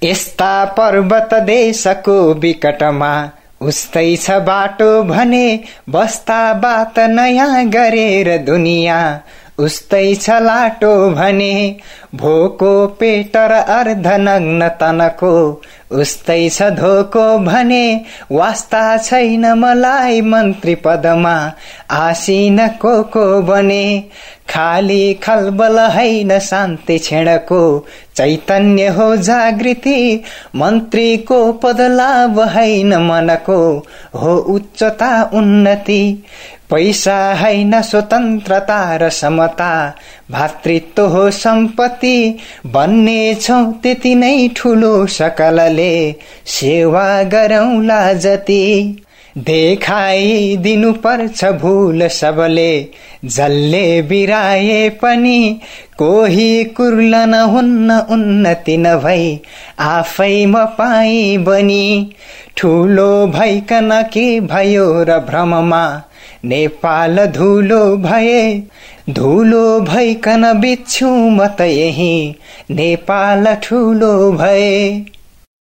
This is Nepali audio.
यस्ता पर्वत देशको विकटमा उस्तै छ बाटो भने बस्ता बात नयाँ गरेर दुनिया उस्तै छ लाटो भने भोको पेट र अर्धनग्न तनको उस्तै छ धोको भने वास्ता छैन मलाई मन्त्री पदमा आसीन को बने खाली खलबल हैन शान्ति छेडको चैतन्य हो जागृति मन्त्रीको पद लाभ हैन मनको हो उच्चता उन्नति पैसा हैन स्वतन्त्रता र समता भातृत्व हो सम्पत्ति भन्ने छौ त्यति नै ठुलो सकलले सेवा गरौँला जति देखाइ दिनु पर्छ भूल सबले जल्ले बिराए पनि कोही कुर्लन हुन्न उन्नति नभई आफैमा पाइ बनी ठुलो भइकन के भयो र भ्रममा नेपाल धुलो भइकन बिच्छु म त यही नेपाल ठुलो भए।